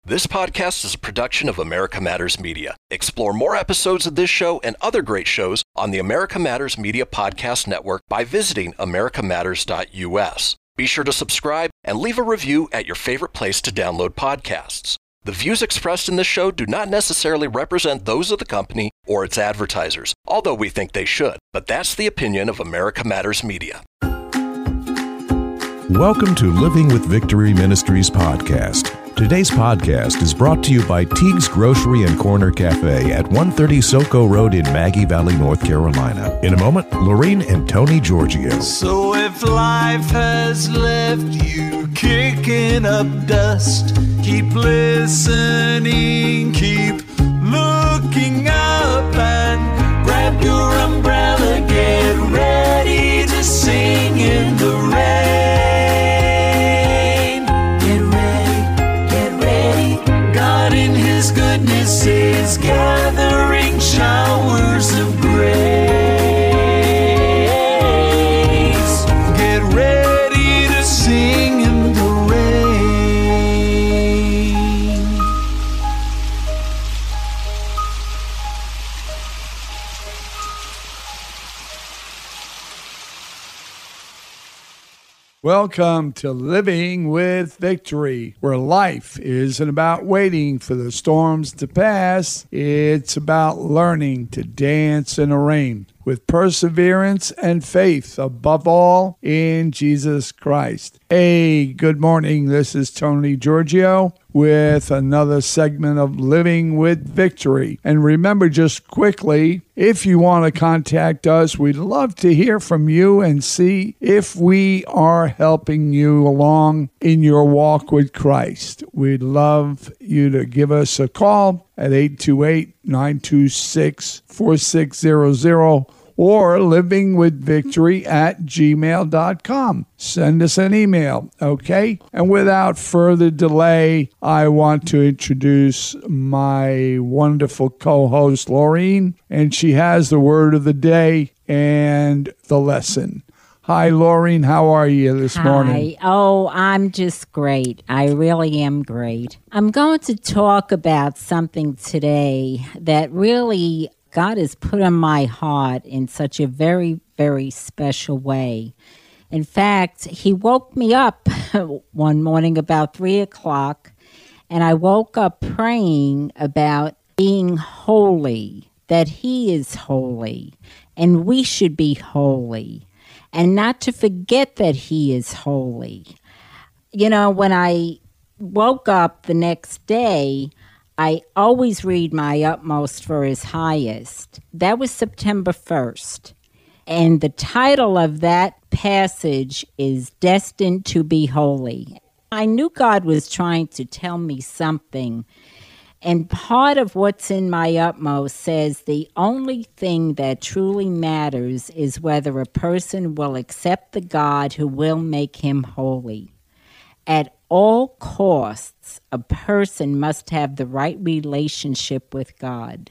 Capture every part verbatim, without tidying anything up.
This podcast is a production of America Matters Media. Explore more episodes of this show and other great shows on the America Matters Media Podcast Network by visiting america matters dot u s. Be sure to subscribe and leave a review at your favorite place to download podcasts. The views expressed in this show do not necessarily represent those of the company or its advertisers, although we think they should. But that's the opinion of America Matters Media. Welcome to Living with Victory Ministries podcast. Today's podcast is brought to you by Teague's Grocery and Corner Cafe at one thirty Soco Road in Maggie Valley, North Carolina. In a moment, Lorene and Tony Giorgio. So if life has left you kicking up dust, keep listening, keep looking up, and grab your umbrella, get ready to sing in the rain. In His goodness is gathering showers of grace. Get ready to sing in the rain. Welcome to Living with Victory, where life isn't about waiting for the storms to pass. It's about learning to dance in the rain with perseverance and faith, above all, in Jesus Christ. Hey, good morning. This is Tony Giorgio with another segment of Living with Victory. And remember, just quickly, if you want to contact us, we'd love to hear from you and see if we are helping you along in your walk with Christ. We'd love you to give us a call at eight two eight, nine two six, four six zero zero or livingwithvictory at gmail dot com. Send us an email, okay? And without further delay, I want to introduce my wonderful co-host, Lorene, and she has the word of the day and the lesson. Hi, Lorene. How are you this Hi. morning? Oh, I'm just great. I really am great. I'm going to talk about something today that really God has put on my heart in such a very, very special way. In fact, He woke me up one morning about three o'clock, and I woke up praying about being holy, that He is holy, and we should be holy, and not to forget that He is holy. You know, when I woke up the next day, I always read my utmost for His highest. That was September first. And the title of that passage is Destined to be Holy. I knew God was trying to tell me something. And part of what's in my utmost says the only thing that truly matters is whether a person will accept the God who will make him holy. At all costs, a person must have the right relationship with God.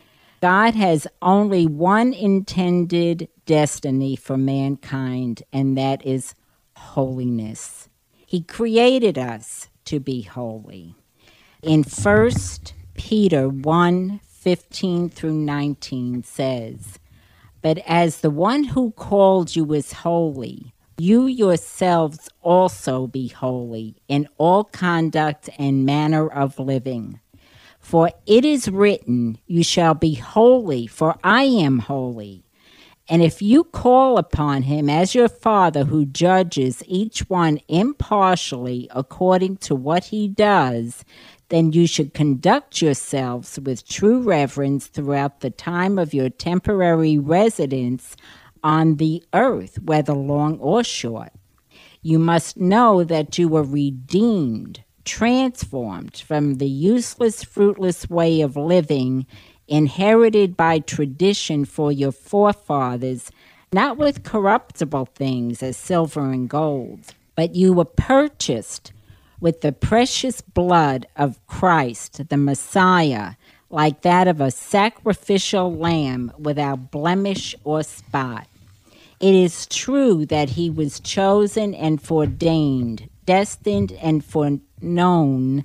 God has only one intended destiny for mankind, and that is holiness. He created us to be holy. In First Peter one, fifteen through nineteen says, "But as the one who called you is holy, you yourselves also be holy in all conduct and manner of living. For it is written, you shall be holy, for I am holy. And if you call upon Him as your Father who judges each one impartially according to what he does, then you should conduct yourselves with true reverence throughout the time of your temporary residence on the earth, whether long or short. You must know that you were redeemed, transformed from the useless, fruitless way of living inherited by tradition for your forefathers, not with corruptible things as silver and gold, but you were purchased with the precious blood of Christ, the Messiah, like that of a sacrificial lamb without blemish or spot. It is true that he was chosen and foreordained, destined and foreknown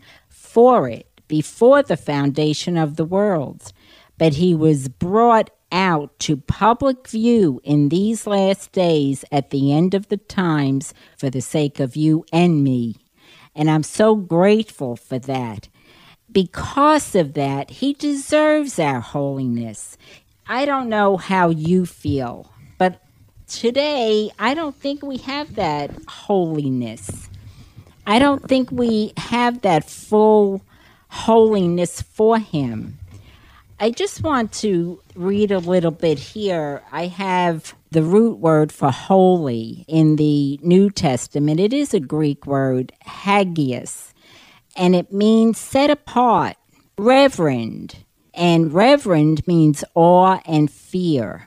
before it, before the foundation of the world. But he was brought out to public view in these last days at the end of the times for the sake of you and me. And I'm so grateful for that. Because of that, he deserves our holiness. I don't know how you feel, but today I don't think we have that holiness. I don't think we have that full holiness for him. I just want to read a little bit here. I have the root word for holy in the New Testament. It is a Greek word, hagios, and it means set apart, reverend. And reverend means awe and fear,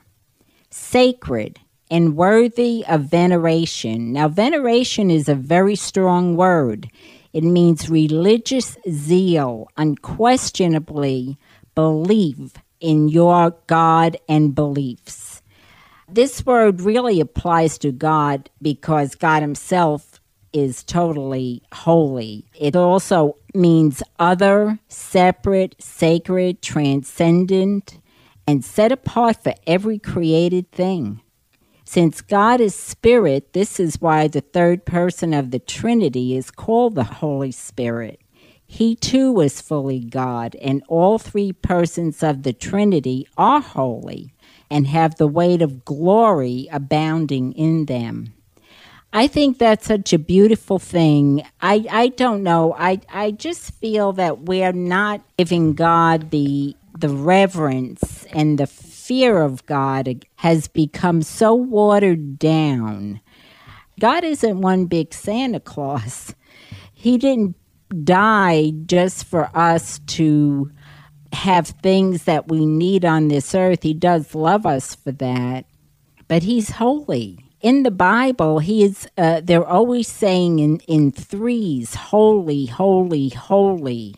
sacred and worthy of veneration. Now, veneration is a very strong word. It means religious zeal, unquestionably believe in your God and beliefs. This word really applies to God because God himself is totally holy. It also means other, separate, sacred, transcendent, and set apart for every created thing. Since God is spirit, this is why the third person of the Trinity is called the Holy Spirit. He too is fully God, and all three persons of the Trinity are holy and have the weight of glory abounding in them. I think that's such a beautiful thing. I, I don't know. I, I just feel that we're not giving God the the reverence, and the fear of God has become so watered down. God isn't one big Santa Claus. He didn't die just for us to have things that we need on this earth. He does love us for that, but he's holy. In the Bible, he is. Uh, they're always saying in, in threes, holy, holy, holy.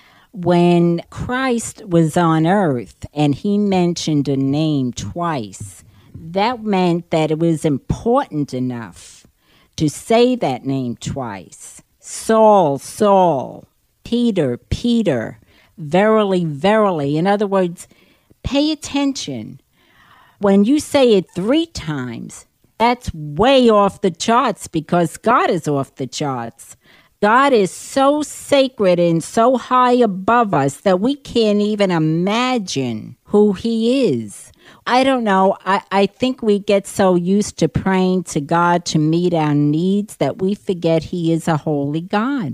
When Christ was on earth and he mentioned a name twice, that meant that it was important enough to say that name twice. Saul, Saul, Peter, Peter, verily, verily. In other words, pay attention. When you say it three times, that's way off the charts because God is off the charts. God is so sacred and so high above us that we can't even imagine who he is. I don't know. I, I think we get so used to praying to God to meet our needs that we forget he is a holy God.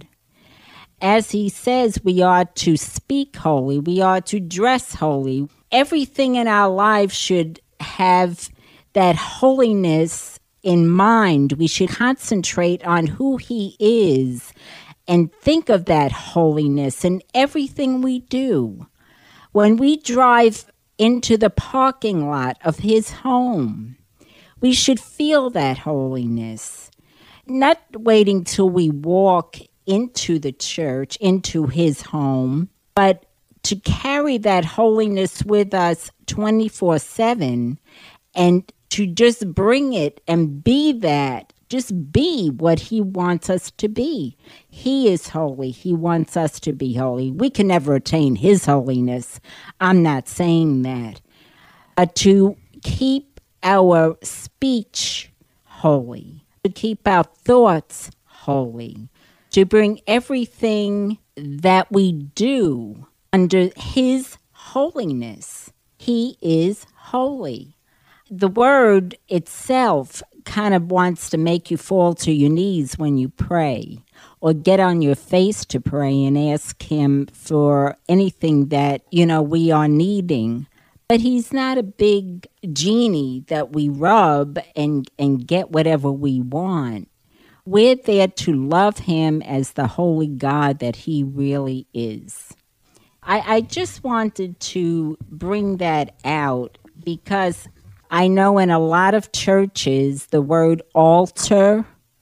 As he says, we are to speak holy. We are to dress holy. Everything in our lives should have that holiness in mind. We should concentrate on who he is and think of that holiness in everything we do. When we drive into the parking lot of his home, we should feel that holiness, not waiting till we walk into the church, into his home, but to carry that holiness with us twenty-four seven and to just bring it and be that, just be what he wants us to be. He is holy. He wants us to be holy. We can never attain his holiness. I'm not saying that. But to keep our speech holy, to keep our thoughts holy, to bring everything that we do under his holiness. He is holy. The word itself kind of wants to make you fall to your knees when you pray or get on your face to pray and ask him for anything that, you know, we are needing. But he's not a big genie that we rub and, and get whatever we want. We're there to love him as the holy God that he really is. I, I just wanted to bring that out because I know in a lot of churches, the word altar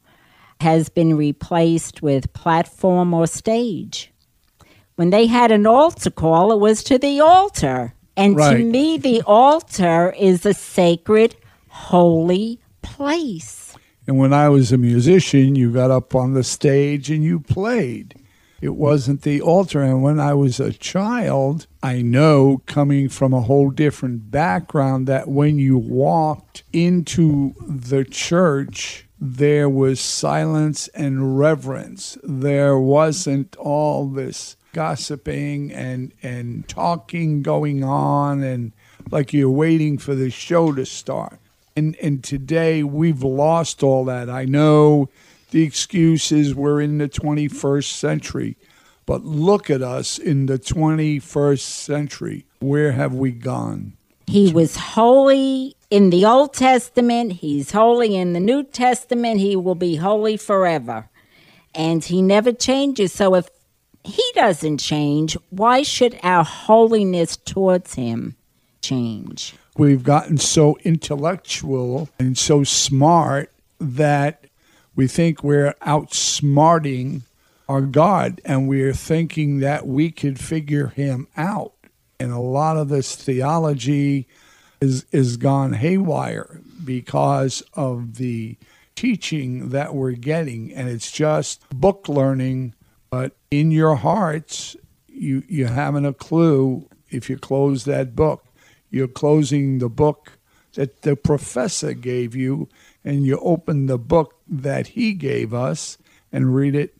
has been replaced with platform or stage. When they had an altar call, it was to the altar. And right. To me, the altar is a sacred, holy place. And when I was a musician, you got up on the stage and you played. It wasn't the altar. And when I was a child, I know, coming from a whole different background, that when you walked into the church, there was silence and reverence. There wasn't all this gossiping and, and talking going on, and like you're waiting for the show to start. And, and today we've lost all that. I know the excuse is we're in the twenty-first century, but look at us in the twenty-first century. Where have we gone? He was holy in the Old Testament. He's holy in the New Testament. He will be holy forever. And he never changes. So if he doesn't change, why should our holiness towards him change? We've gotten so intellectual and so smart that we think we're outsmarting our God, and we're thinking that we could figure him out. And a lot of this theology is is gone haywire because of the teaching that we're getting. And it's just book learning, but in your hearts, you, you haven't a clue. If you close that book, you're closing the book that the professor gave you, and you open the book that he gave us and read it.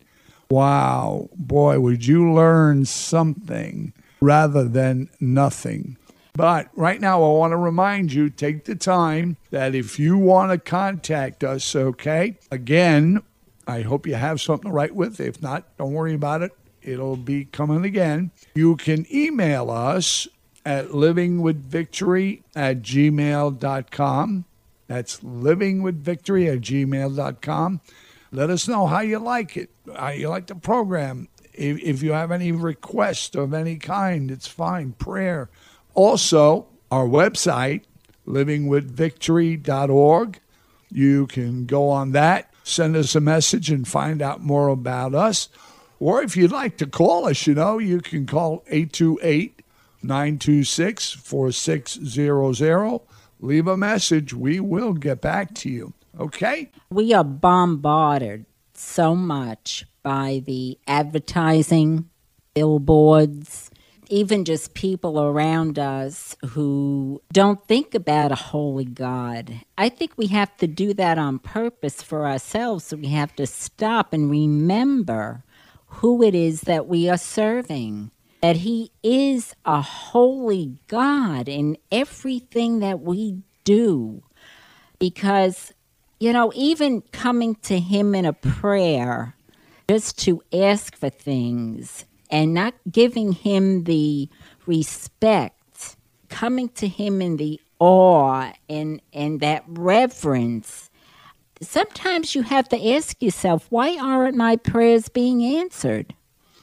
Wow, boy, would you learn something rather than nothing. But right now, I want to remind you, take the time that if you want to contact us, okay? Again, I hope you have something to write with. If not, don't worry about it. It'll be coming again. You can email us at livingwithvictory at gmail dot com. That's livingwithvictory at gmail dot com. Let us know how you like it, how you like the program. If, if you have any requests of any kind, it's fine. Prayer. Also, our website, living with victory dot org. You can go on that, send us a message, and find out more about us. Or if you'd like to call us, you know, you can call eight two eight, nine two six, four six zero zero. Leave a message. We will get back to you. Okay? We are bombarded so much by the advertising, billboards, even just people around us who don't think about a holy God. I think we have to do that on purpose for ourselves. So we have to stop and remember who it is that we are serving, that he is a holy God in everything that we do. Because, you know, even coming to him in a prayer, just to ask for things and not giving him the respect, coming to him in the awe and, and that reverence. Sometimes you have to ask yourself, why aren't my prayers being answered?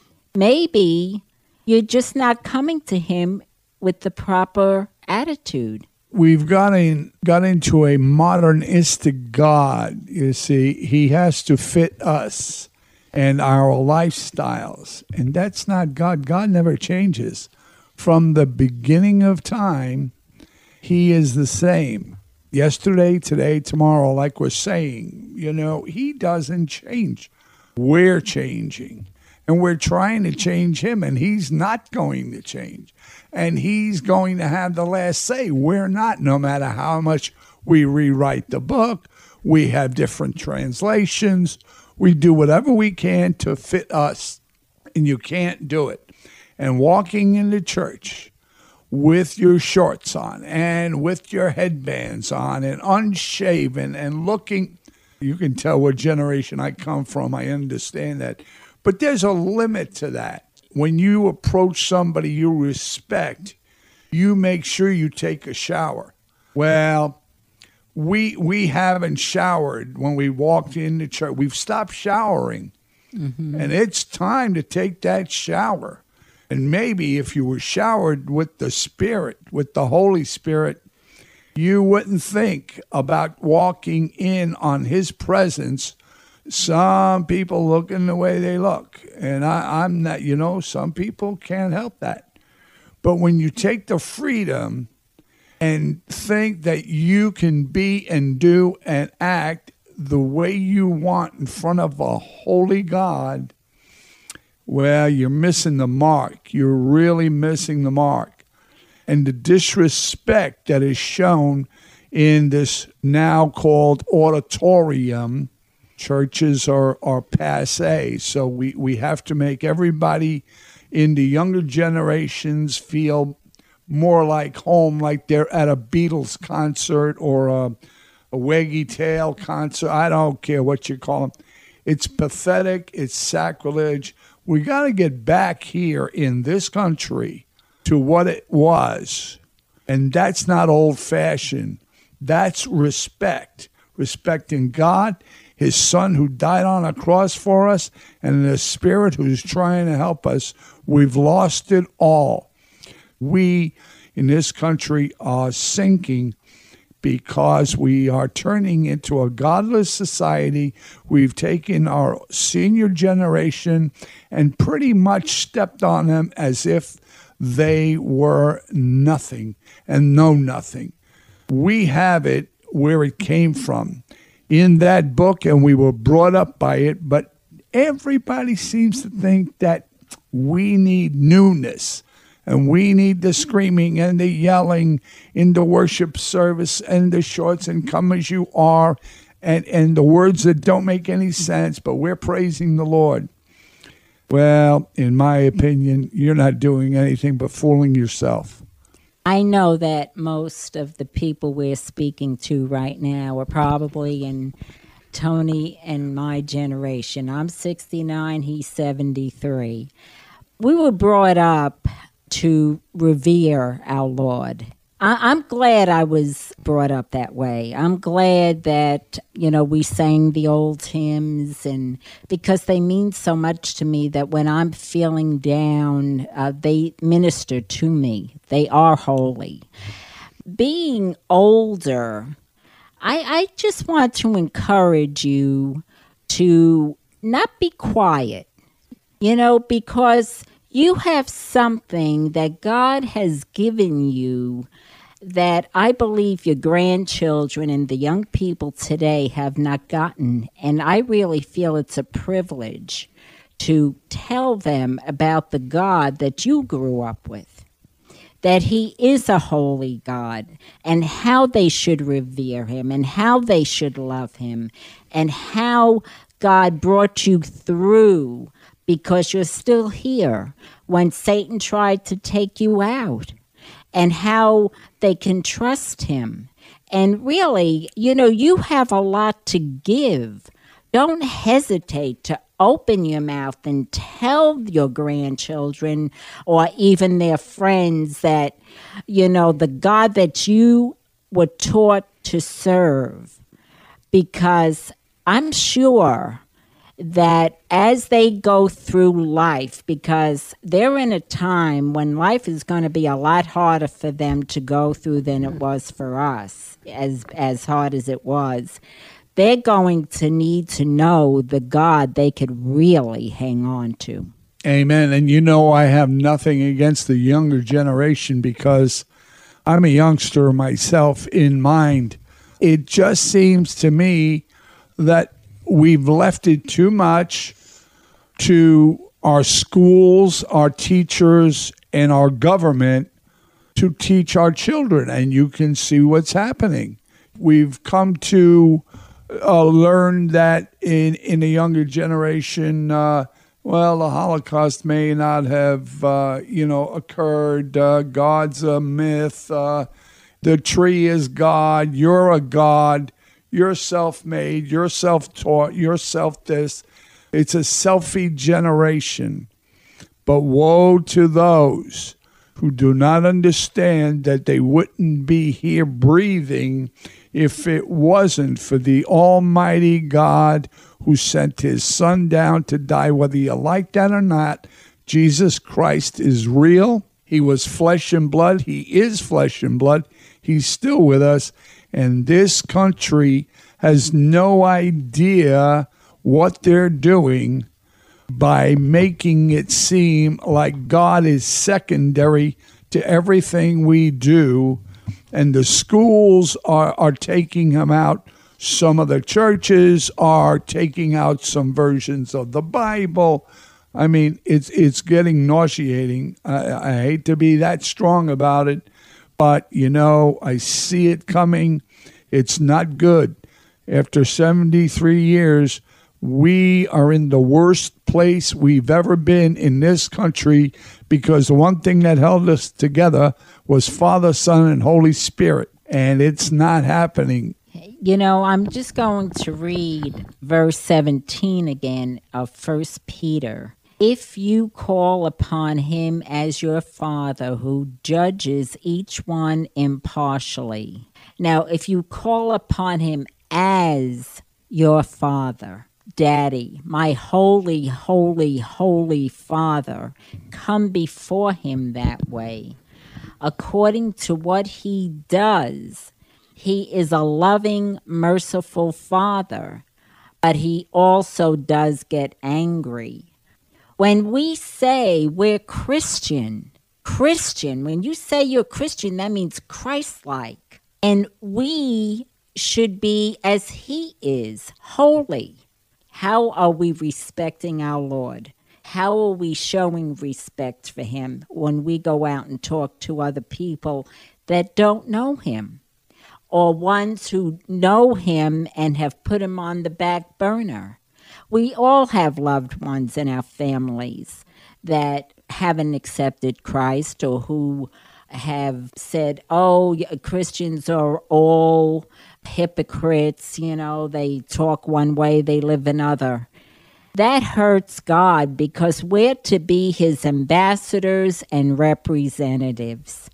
Maybe you're just not coming to him with the proper attitude. We've got, in, got into a modernistic God. You see, he has to fit us and our lifestyles. And that's not God. God never changes. From the beginning of time, he is the same. Yesterday, today, tomorrow, like we're saying, you know, he doesn't change. We're changing. And we're trying to change him, and he's not going to change. And he's going to have the last say. We're not, no matter how much we rewrite the book. We have different translations. We do whatever we can to fit us, and you can't do it. And walking into church with your shorts on and with your headbands on and unshaven and looking, you can tell what generation I come from. I understand that. But there's a limit to that. When you approach somebody you respect, you make sure you take a shower. Well, we we haven't showered when we walked into church. We've stopped showering. Mm-hmm. And it's time to take that shower. And maybe if you were showered with the Spirit, with the Holy Spirit, you wouldn't think about walking in on his presence. Some people looking the way they look. And I, I'm not, you know, some people can't help that. But when you take the freedom and think that you can be and do and act the way you want in front of a holy God, well, you're missing the mark. You're really missing the mark. And the disrespect that is shown in this now called auditorium, churches are, are passé. So we, we have to make everybody in the younger generations feel more like home, like they're at a Beatles concert or a, a Waggy Tail concert. I don't care what you call them. It's pathetic. It's sacrilege. We got to get back here in this country to what it was. And that's not old-fashioned. That's respect. Respecting God, his son who died on a cross for us, and the Spirit who's trying to help us. We've lost it all. We in this country are sinking because we are turning into a godless society. We've taken our senior generation and pretty much stepped on them as if they were nothing and know nothing. We have it where it came from in that book, and we were brought up by it, but everybody seems to think that we need newness. And we need the screaming and the yelling in the worship service and the shorts and come as you are and, and the words that don't make any sense, but we're praising the Lord. Well, in my opinion, you're not doing anything but fooling yourself. I know that most of the people we're speaking to right now are probably in Tony and my generation. I'm sixty-nine, he's seventy-three. We were brought up to revere our Lord. I, I'm glad I was brought up that way. I'm glad that, you know, we sang the old hymns, and because they mean so much to me that when I'm feeling down, uh, they minister to me. They are holy. Being older, I, I just want to encourage you to not be quiet, you know, because you have something that God has given you that I believe your grandchildren and the young people today have not gotten. And I really feel it's a privilege to tell them about the God that you grew up with, that he is a holy God, and how they should revere him, and how they should love him, and how God brought you through because you're still here when Satan tried to take you out, and how they can trust him. And really, you know, you have a lot to give. Don't hesitate to open your mouth and tell your grandchildren or even their friends that, you know, the God that you were taught to serve. Because I'm sure that as they go through life, because they're in a time when life is going to be a lot harder for them to go through than it was for us, as as hard as it was, they're going to need to know the God they could really hang on to. Amen. And you know, I have nothing against the younger generation because I'm a youngster myself in mind. It just seems to me that we've left it too much to our schools, our teachers, and our government to teach our children. And you can see what's happening. We've come to uh, learn that in, in the younger generation, uh, well, the Holocaust may not have, uh, you know, occurred. Uh, God's a myth. Uh, the tree is God. You're a God. You're self-made, you're self-taught, you're self-this. It's a selfie generation. But woe to those who do not understand that they wouldn't be here breathing if it wasn't for the Almighty God who sent his Son down to die. Whether you like that or not, Jesus Christ is real. He was flesh and blood. He is flesh and blood. He's still with us. And this country has no idea what they're doing by making it seem like God is secondary to everything we do. And the schools are, are taking him out. Some of the churches are taking out some versions of the Bible. I mean, it's it's getting nauseating. I, I hate to be that strong about it, but, you know, I see it coming. It's not good. After seventy-three years, we are in the worst place we've ever been in this country because the one thing that held us together was Father, Son, and Holy Spirit, and it's not happening. You know, I'm just going to read verse seventeen again of First Peter. If you call upon him as your Father who judges each one impartially. Now, if you call upon him as your Father, Daddy, my holy, holy, holy Father, come before him that way. According to what he does, he is a loving, merciful Father, but he also does get angry. When we say we're Christian, Christian, when you say you're Christian, that means Christ-like. And we should be as he is, holy. How are we respecting our Lord? How are we showing respect for him when we go out and talk to other people that don't know him? Or ones who know him and have put him on the back burner? We all have loved ones in our families that haven't accepted Christ or who have said, oh, Christians are all hypocrites, you know, they talk one way, they live another. That hurts God because we're to be his ambassadors and representatives.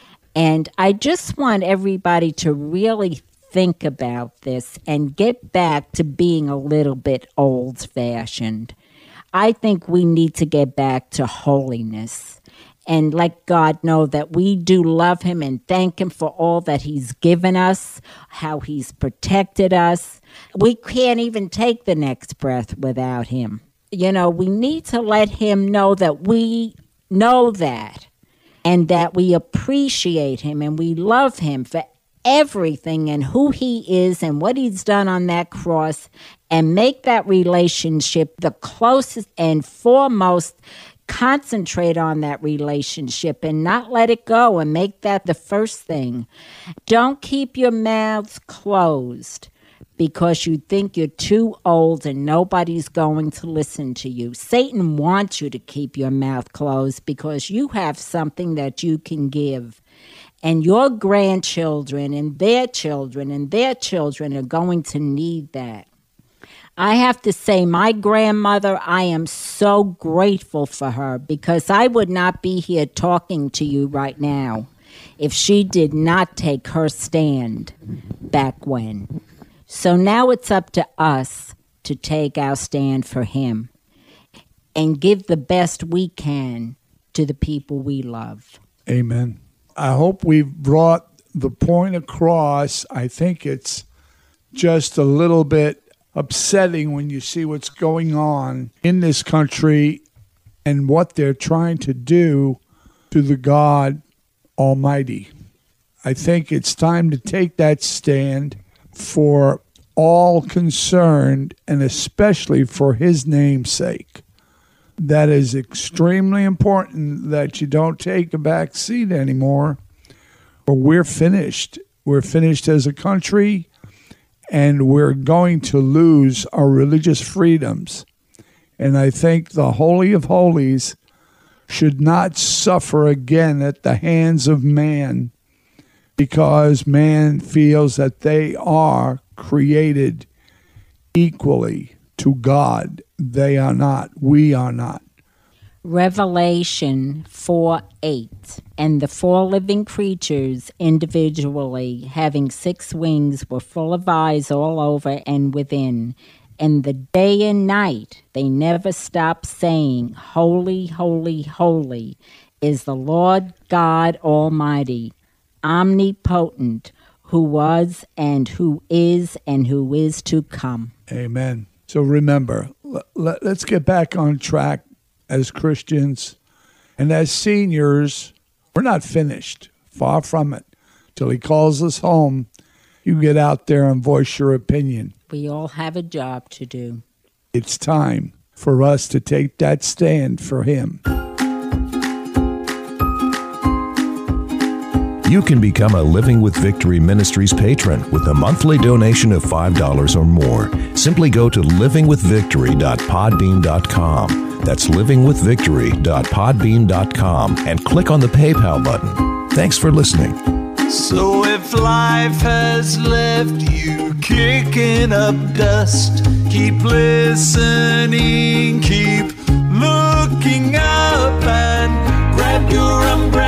And I just want everybody to really think about this and get back to being a little bit old-fashioned. I think we need to get back to holiness and let God know that we do love him and thank him for all that he's given us, how he's protected us. We can't even take the next breath without him. You know, we need to let him know that we know that and that we appreciate him and we love him for everything and who he is and what he's done on that cross, and make that relationship the closest and foremost. Concentrate on that relationship and not let it go and make that the first thing. Don't keep your mouths closed because you think you're too old and nobody's going to listen to you. Satan wants you to keep your mouth closed because you have something that you can give. And your grandchildren and their children and their children are going to need that. I have to say, my grandmother, I am so grateful for her because I would not be here talking to you right now if she did not take her stand back when. So now it's up to us to take our stand for him and give the best we can to the people we love. Amen. I hope we've brought the point across. I think it's just a little bit upsetting when you see what's going on in this country and what they're trying to do to the God Almighty. I think it's time to take that stand for all concerned and especially for his name's sake. That is extremely important that you don't take a back seat anymore, or we're finished. We're finished as a country, and we're going to lose our religious freedoms. And I think the Holy of Holies should not suffer again at the hands of man, because man feels that they are created equally to God. They are not. We are not. Revelation four eight. And the four living creatures individually, having six wings, were full of eyes all over and within. And the day and night they never stopped saying, Holy, holy, holy is the Lord God Almighty, omnipotent, who was and who is and who is to come. Amen. So remember, let's get back on track as Christians. And as seniors, we're not finished. Far from it. Till he calls us home, you get out there and voice your opinion. We all have a job to do. It's time for us to take that stand for Him. You can become a Living with Victory Ministries patron with a monthly donation of five dollars or more. Simply go to living with victory dot podbean dot com. That's living with victory dot podbean dot com and click on the PayPal button. Thanks for listening. So if life has left you kicking up dust, keep listening, keep looking up and grab your umbrella.